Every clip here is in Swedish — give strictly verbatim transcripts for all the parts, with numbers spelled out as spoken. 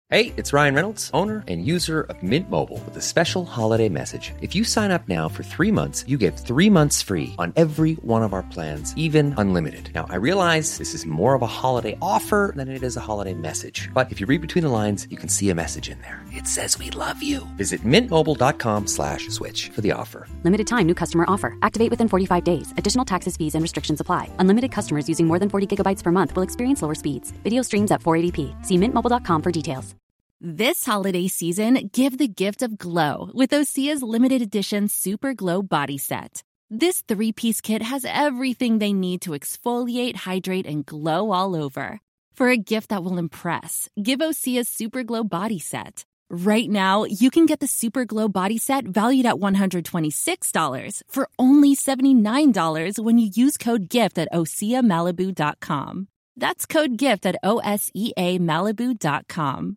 Hey, it's Ryan Reynolds, owner and user of Mint Mobile, with a special holiday message. If you sign up now for three months, you get three months free on every one of our plans, even unlimited. Now, I realize this is more of a holiday offer than it is a holiday message. But if you read between the lines, you can see a message in there. It says we love you. Visit mintmobile.com slash switch for the offer. Limited time new customer offer. Activate within forty-five days. Additional taxes, fees, and restrictions apply. Unlimited customers using more than forty gigabytes per month will experience lower speeds. Video streams at four eighty p. See mint mobile dot com for details. This holiday season, give the gift of glow with Osea's limited edition Super Glow Body Set. This three-piece kit has everything they need to exfoliate, hydrate, and glow all over. For a gift that will impress, give Osea's Super Glow Body Set. Right now, you can get the Super Glow Body Set valued at one hundred twenty-six dollars for only seventy-nine dollars when you use code GIFT at osea malibu dot com. That's code GIFT at O S E A Malibu dot com.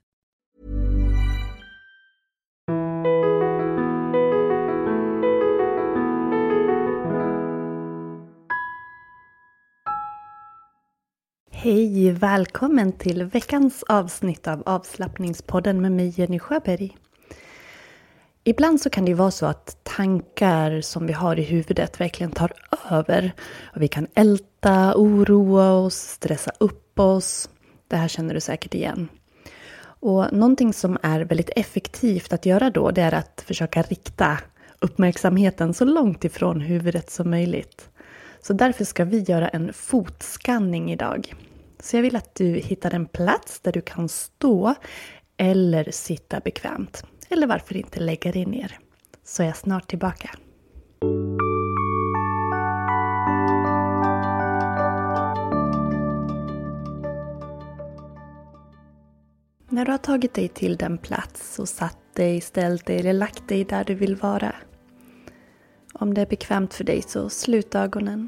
Hej, välkommen till veckans avsnitt av avslappningspodden med mig Jenny Sjöberg. Ibland så kan det vara så att tankar som vi har i huvudet verkligen tar över. Och vi kan älta, oroa oss, stressa upp oss. Det här känner du säkert igen. Och någonting som är väldigt effektivt att göra då, det är att försöka rikta uppmärksamheten så långt ifrån huvudet som möjligt. Så därför ska vi göra en fotskanning idag. Så jag vill att du hittar en plats där du kan stå eller sitta bekvämt. Eller varför inte lägga dig ner. Så är jag snart tillbaka. När du har tagit dig till den plats och satt dig, ställt dig eller lagt dig där du vill vara. Om det är bekvämt för dig så slut ögonen.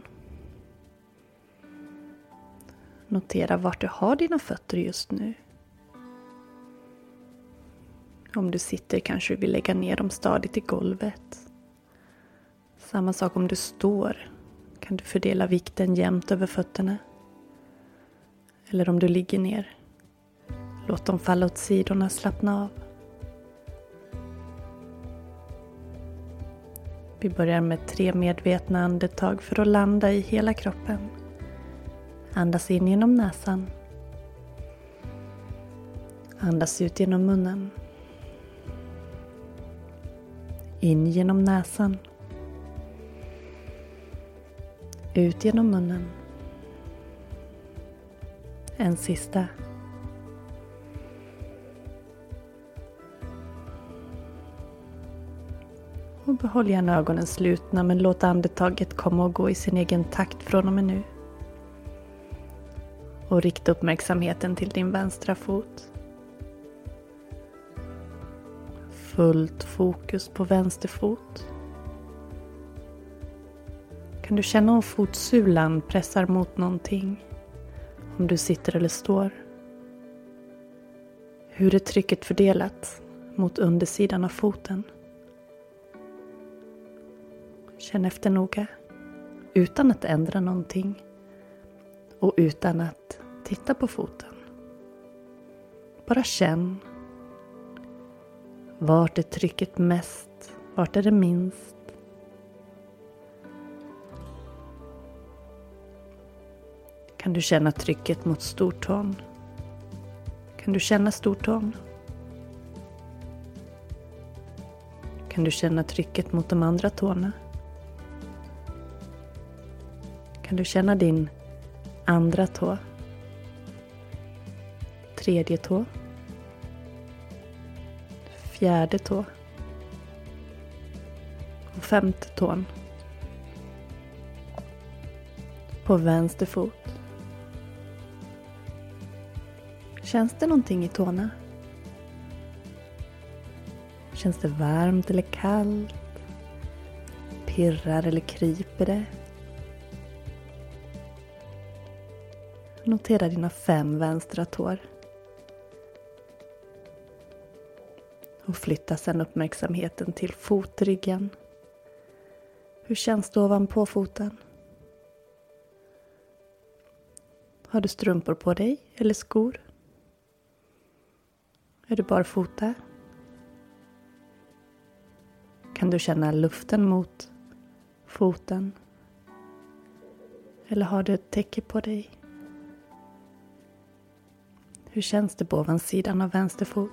Notera vart du har dina fötter just nu. Om du sitter kanske du vill lägga ner dem stadigt i golvet. Samma sak om du står. Kan du fördela vikten jämnt över fötterna. Eller om du ligger ner. Låt dem falla åt sidorna, slappna av. Vi börjar med tre medvetna andetag för att landa i hela kroppen. Andas in genom näsan. Andas ut genom munnen. In genom näsan. Ut genom munnen. En sista. Och behåll gärna ögonen slutna, men låt andetaget komma och gå i sin egen takt från och med nu. Och rikta uppmärksamheten till din vänstra fot. Fullt fokus på vänster fot. Kan du känna om fotsulan pressar mot någonting? Om du sitter eller står. Hur är trycket fördelat mot undersidan av foten? Känn efter noga, utan att ändra någonting och utan att titta på foten. Bara känn. Vart är trycket mest? Vart är det minst? Kan du känna trycket mot stortån? Kan du känna stortån? Kan du känna trycket mot de andra tårna? Kan du känna din andra tå? Tredje tå? Fjärde tå? Och femte tån? På vänster fot? Känns det någonting i tårna? Känns det varmt eller kallt? Pirrar eller kryper det? Notera dina fem vänstra tår. Och flytta sedan uppmärksamheten till fotryggen. Hur känns det ovanpå foten? Har du strumpor på dig eller skor? Är du barfota? Kan du känna luften mot foten? Eller har du ett täcke på dig? Hur känns det på ovansidan av vänster fot?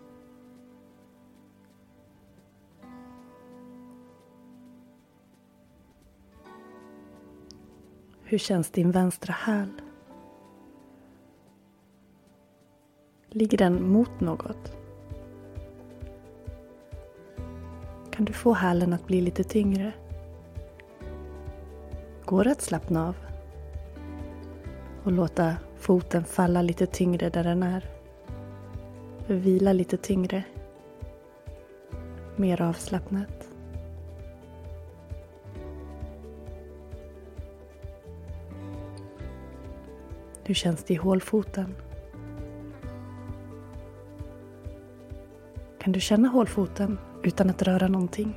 Hur känns din vänstra häl? Ligger den mot något? Kan du få hälen att bli lite tyngre? Går det att slappna av? Och låta foten falla lite tyngre där den är. Vila lite tyngre. Mer avslappnat. Hur känns det i hålfoten? Kan du känna hålfoten utan att röra någonting?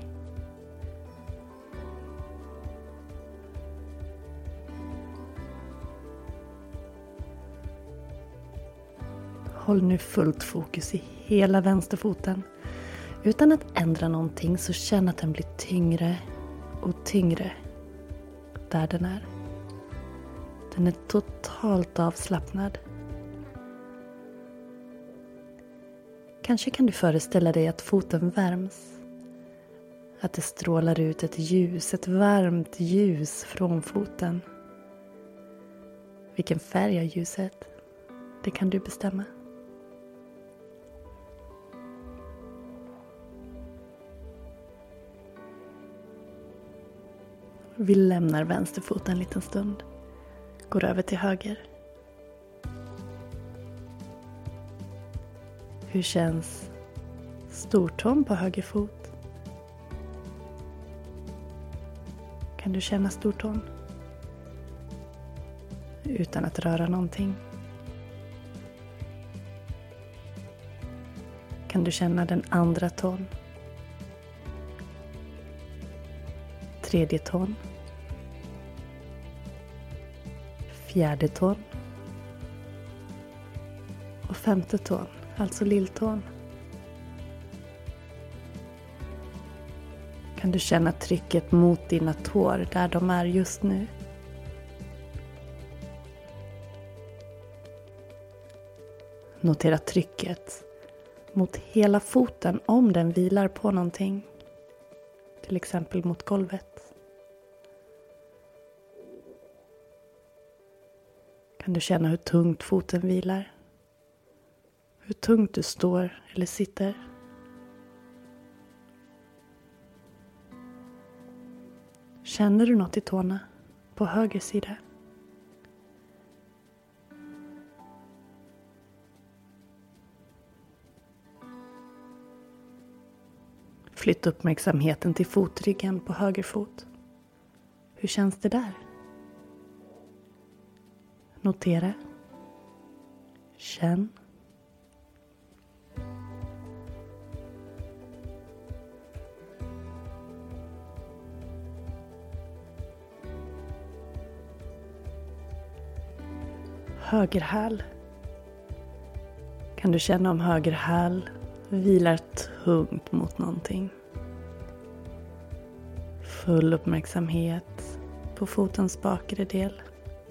Håll nu fullt fokus i hela vänsterfoten. Utan att ändra någonting, så känn att den blir tyngre och tyngre där den är. Den är totalt avslappnad. Kanske kan du föreställa dig att foten värms. Att det strålar ut ett ljus, ett varmt ljus från foten. Vilken färg är ljuset? Det kan du bestämma. Vi lämnar vänsterfoten en liten stund. Går över till höger. Hur känns stortån på höger fot? Kan du känna stortån? Utan att röra någonting. Kan du känna den andra tån? Tredje tån. Fjärde tån. Och femte tån, alltså lilltån. Kan du känna trycket mot dina tår där de är just nu? Notera trycket mot hela foten om den vilar på någonting. Till exempel mot golvet. Kan du känna hur tungt foten vilar? Hur tungt du står eller sitter? Känner du något i tårna på höger sida? Flytta uppmärksamheten till fotryggen på höger fot. Hur känns det där? Notera. Känn. Höger häl. Kan du känna om höger häl vilar tungt mot någonting? Full uppmärksamhet på fotens bakre del.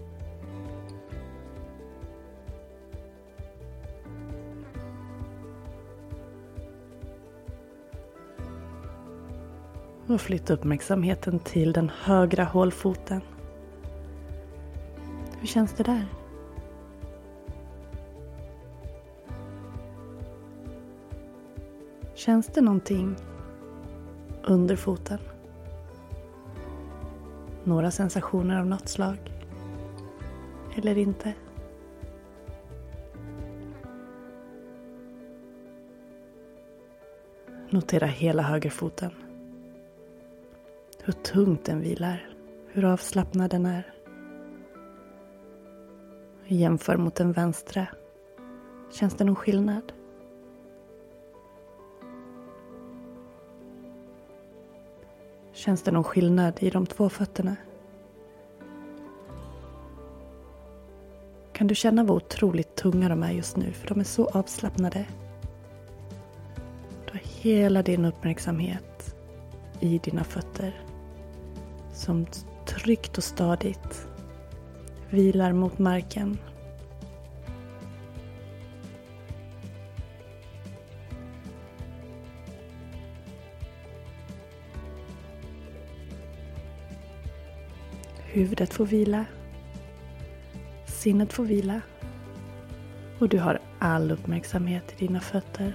Och flytta uppmärksamheten till den högra hålfoten. Hur känns det där? Känns det någonting under foten? Några sensationer av något slag? Eller inte? Notera hela högerfoten. Hur tungt den vilar. Hur avslappnad den är. Jämför mot den vänstra. Känns det någon skillnad? Känns det någon skillnad i de två fötterna? Kan du känna vad otroligt tunga de är just nu? För de är så avslappnade. Du har hela din uppmärksamhet i dina fötter som tryggt och stadigt vilar mot marken. Huvudet får vila. Sinnet får vila. Och du har all uppmärksamhet i dina fötter.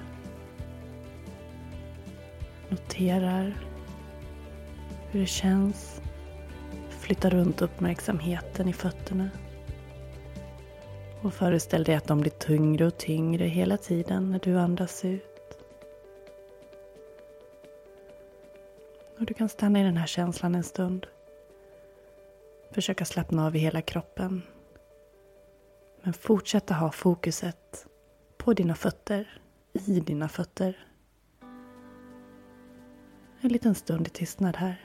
Noterar hur det känns. Flytta runt uppmärksamheten i fötterna. Och föreställ dig att de blir tyngre och tyngre hela tiden när du andas ut. Och du kan stanna i den här känslan en stund. Försöka slappna av i hela kroppen. Men fortsätta ha fokuset på dina fötter, i dina fötter. En liten stund i tystnad här.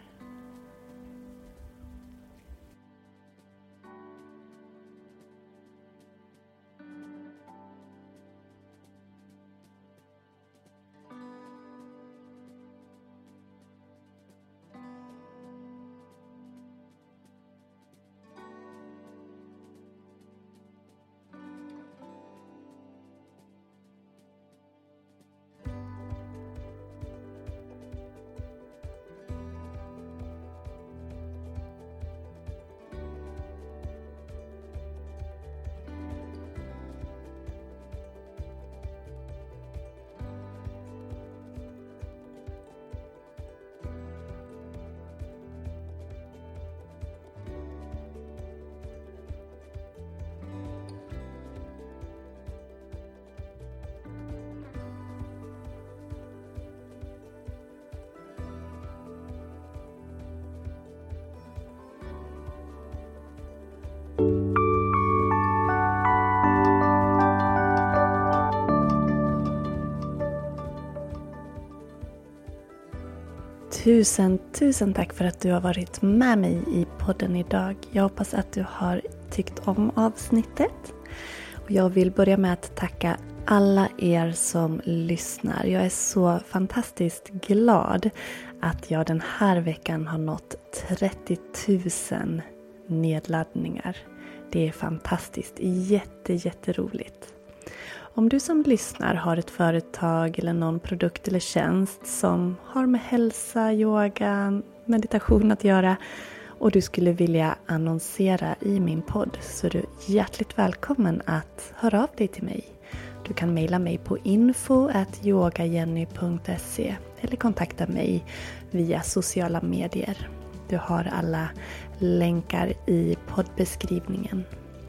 Tusen, tusen tack för att du har varit med mig i podden idag. Jag hoppas att du har tyckt om avsnittet. Och jag vill börja med att tacka alla er som lyssnar. Jag är så fantastiskt glad att jag den här veckan har nått trettio tusen nedladdningar. Det är fantastiskt, jätte, jätteroligt. Om du som lyssnar har ett företag eller någon produkt eller tjänst som har med hälsa, yoga, meditation att göra och du skulle vilja annonsera i min podd, så är du hjärtligt välkommen att höra av dig till mig. Du kan mejla mig på info at yogajenny punkt se eller kontakta mig via sociala medier. Du har alla länkar i poddbeskrivningen.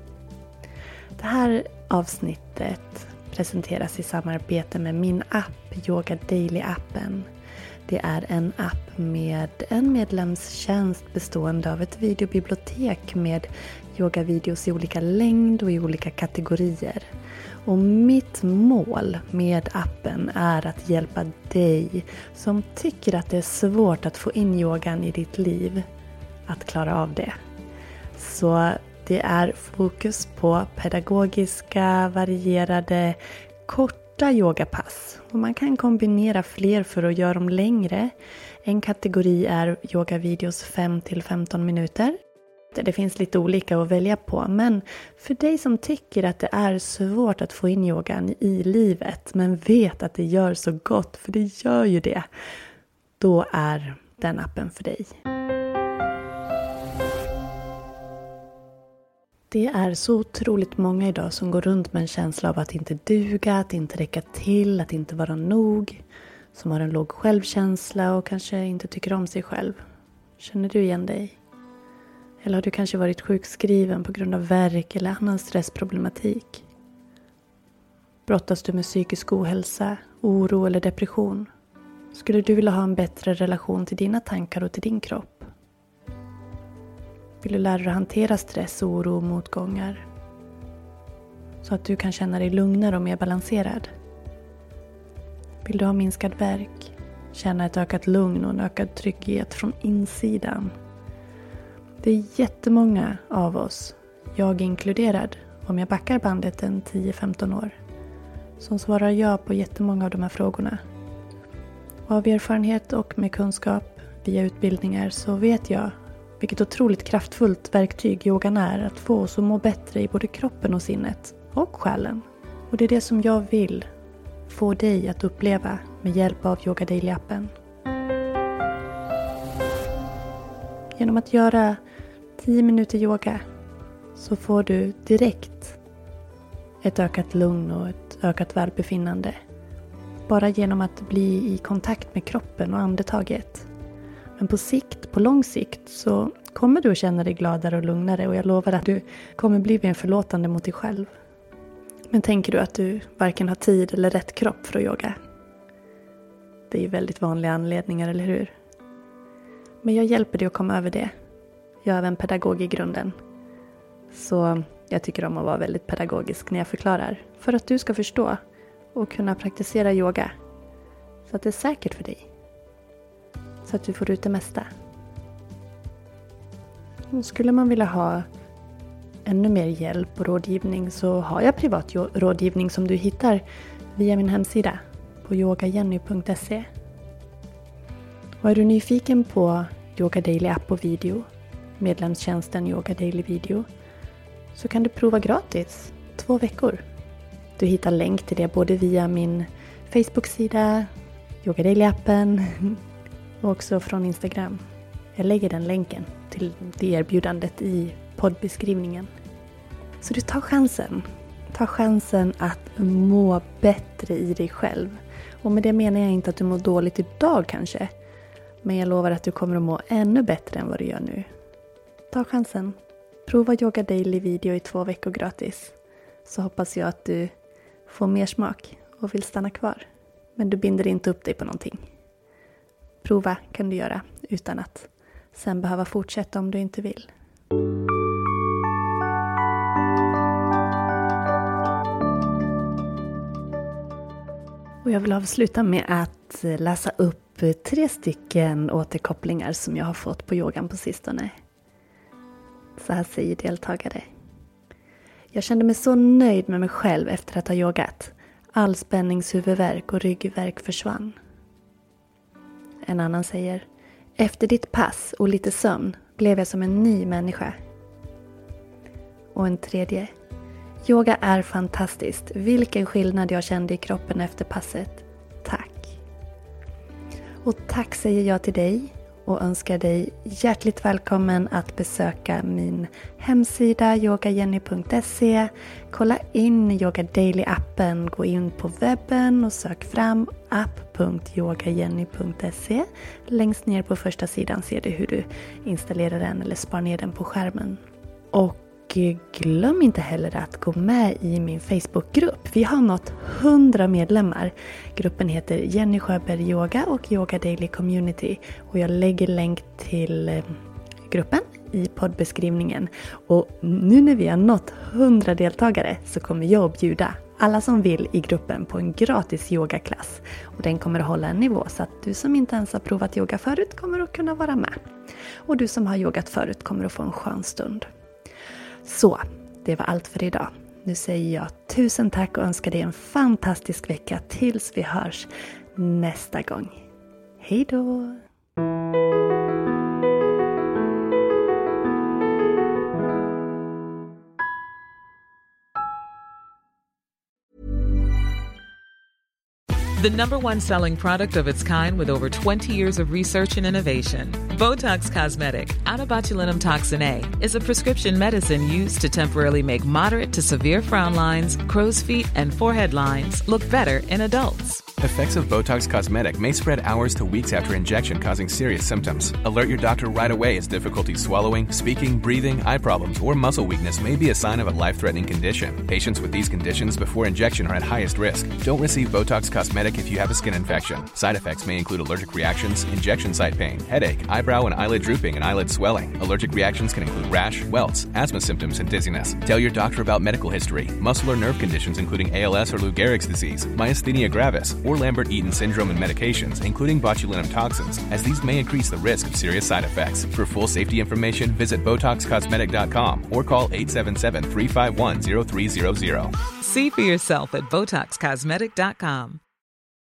Det här avsnittet presenteras i samarbete med min app, Yoga Daily-appen. Det är en app med en medlemstjänst bestående av ett videobibliotek med yogavideos i olika längd och i olika kategorier. Och mitt mål med appen är att hjälpa dig som tycker att det är svårt att få in yogan i ditt liv att klara av det. Så det är fokus på pedagogiska, varierade, korta yogapass. Och man kan kombinera fler för att göra dem längre. En kategori är yogavideos fem till femton minuter. Det finns lite olika att välja på. Men för dig som tycker att det är svårt att få in yogan i livet, men vet att det gör så gott, för det gör ju det, då är den appen för dig. Det är så otroligt många idag som går runt med en känsla av att inte duga, att inte räcka till, att inte vara nog. Som har en låg självkänsla och kanske inte tycker om sig själv. Känner du igen dig? Eller har du kanske varit sjukskriven på grund av värk eller annan stressproblematik? Brottas du med psykisk ohälsa, oro eller depression? Skulle du vilja ha en bättre relation till dina tankar och till din kropp? Vill du lära dig att hantera stress, oro och motgångar? Så att du kan känna dig lugnare och mer balanserad. Vill du ha minskad värk? Känna ett ökat lugn och en ökad trygghet från insidan? Det är jättemånga av oss, jag inkluderad, om jag backar bandet en tio femton år, som svarar ja på jättemånga av de här frågorna. Av erfarenhet och med kunskap via utbildningar så vet jag vilket otroligt kraftfullt verktyg yogan är att få oss att må bättre i både kroppen och sinnet och själen. Och det är det som jag vill få dig att uppleva med hjälp av Yoga Daily-appen. Genom att göra tio minuter yoga så får du direkt ett ökat lugn och ett ökat välbefinnande. Bara genom att bli i kontakt med kroppen och andetaget. Men på sikt, på lång sikt så kommer du att känna dig gladare och lugnare och jag lovar att du kommer bli mer förlåtande mot dig själv. Men tänker du att du varken har tid eller rätt kropp för att yoga? Det är ju väldigt vanliga anledningar, eller hur? Men jag hjälper dig att komma över det. Jag är även pedagog i grunden. Så jag tycker om att vara väldigt pedagogisk när jag förklarar. För att du ska förstå och kunna praktisera yoga. Så att det är säkert för dig. Så att du får ut det mesta. Och skulle man vilja ha ännu mer hjälp och rådgivning så har jag privat rådgivning som du hittar via min hemsida på yoga jenny punkt se. Och är du nyfiken på Yoga Daily app och video, medlemstjänsten Yoga Daily Video, så kan du prova gratis två veckor. Du hittar länk till det både via min Facebook-sida, Yoga Daily-appen och också från Instagram. Jag lägger den länken till det erbjudandet i poddbeskrivningen. Så du tar chansen. Ta chansen att må bättre i dig själv. Och med det menar jag inte att du mår dåligt idag kanske. Men jag lovar att du kommer att må ännu bättre än vad du gör nu. Ta chansen. Prova Yoga Daily Video i två veckor gratis. Så hoppas jag att du får mer smak och vill stanna kvar. Men du binder inte upp dig på någonting. Prova kan du göra utan att sen behöva fortsätta om du inte vill. Och jag vill avsluta med att läsa upp tre stycken återkopplingar som jag har fått på yogan på sistone. Så här säger deltagare. Jag kände mig så nöjd med mig själv efter att ha yogat. All spänningshuvudvärk och ryggvärk försvann. En annan säger. Efter ditt pass och lite sömn blev jag som en ny människa. Och en tredje. Yoga är fantastiskt. Vilken skillnad jag kände i kroppen efter passet. Tack. Och tack säger jag till dig och önskar dig hjärtligt välkommen att besöka min hemsida yoga jenny punkt se. Kolla in Yoga Daily-appen, gå in på webben och sök fram app punkt yoga jenny punkt se. Längst ner på första sidan ser du hur du installerar den eller spar ner den på skärmen. Och glöm inte heller att gå med i min Facebookgrupp. Vi har nått hundra medlemmar. Gruppen heter Jenny Sjöberg Yoga och Yoga Daily Community. Och jag lägger länk till gruppen i poddbeskrivningen. Och nu när vi har nått hundra deltagare så kommer jag att bjuda alla som vill i gruppen på en gratis yogaklass. Och den kommer att hålla en nivå så att du som inte ens har provat yoga förut kommer att kunna vara med. Och du som har yogat förut kommer att få en skön stund. Så, det var allt för idag. Nu säger jag tusen tack och önskar dig en fantastisk vecka tills vi hörs nästa gång. Hej då! The number one selling product of its kind with over twenty years of research and innovation. Botox Cosmetic, out of botulinum toxin A, is a prescription medicine used to temporarily make moderate to severe frown lines, crow's feet, and forehead lines look better in adults. Effects of Botox Cosmetic may spread hours to weeks after injection, causing serious symptoms. Alert your doctor right away as difficulty swallowing, speaking, breathing, eye problems, or muscle weakness may be a sign of a life-threatening condition. Patients with these conditions before injection are at highest risk. Don't receive Botox Cosmetic if you have a skin infection. Side effects may include allergic reactions, injection site pain, headache, eyebrow and eyelid drooping, and eyelid swelling. Allergic reactions can include rash, welts, asthma symptoms, and dizziness. Tell your doctor about medical history, muscle or nerve conditions including A L S or Lou Gehrig's disease, myasthenia gravis, or Lambert-Eaton syndrome and medications, including botulinum toxins, as these may increase the risk of serious side effects. For full safety information, visit Botox Cosmetic dot com or call eight seven seven, three five one, zero three zero zero. See for yourself at Botox Cosmetic dot com.